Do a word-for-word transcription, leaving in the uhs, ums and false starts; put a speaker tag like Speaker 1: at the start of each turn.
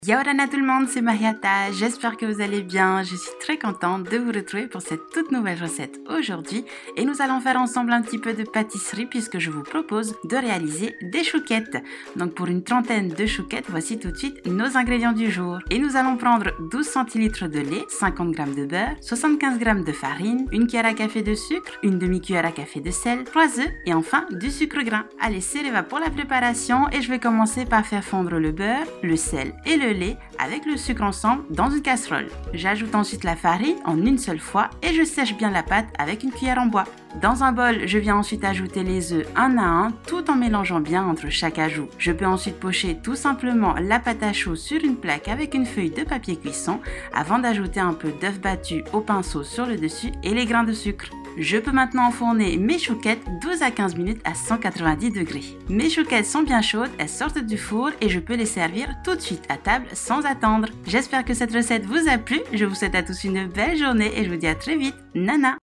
Speaker 1: Yaorana tout le monde, c'est Mariata, j'espère que vous allez bien, je suis très contente de vous retrouver pour cette toute nouvelle recette aujourd'hui et nous allons faire ensemble un petit peu de pâtisserie puisque je vous propose de réaliser des chouquettes. Donc pour une trentaine de chouquettes, voici tout de suite nos ingrédients du jour. Et nous allons prendre douze centilitres de lait, cinquante grammes de beurre, soixante-quinze grammes de farine, une cuillère à café de sucre, une demi-cuillère à café de sel, trois œufs et enfin du sucre grain. Allez, c'est va pour la préparation et je vais commencer par faire fondre le beurre, le sel et le lait avec le sucre ensemble dans une casserole. J'ajoute ensuite la farine en une seule fois et je sèche bien la pâte avec une cuillère en bois. Dans un bol, je viens ensuite ajouter les œufs un à un tout en mélangeant bien entre chaque ajout. Je peux ensuite pocher tout simplement la pâte à chaud sur une plaque avec une feuille de papier cuisson avant d'ajouter un peu d'œuf battu au pinceau sur le dessus et les grains de sucre. Je peux maintenant enfourner mes chouquettes douze à quinze minutes à cent quatre-vingt-dix degrés. Mes chouquettes sont bien chaudes, elles sortent du four et je peux les servir tout de suite à table sans attendre. J'espère que cette recette vous a plu, je vous souhaite à tous une belle journée et je vous dis à très vite, Nana!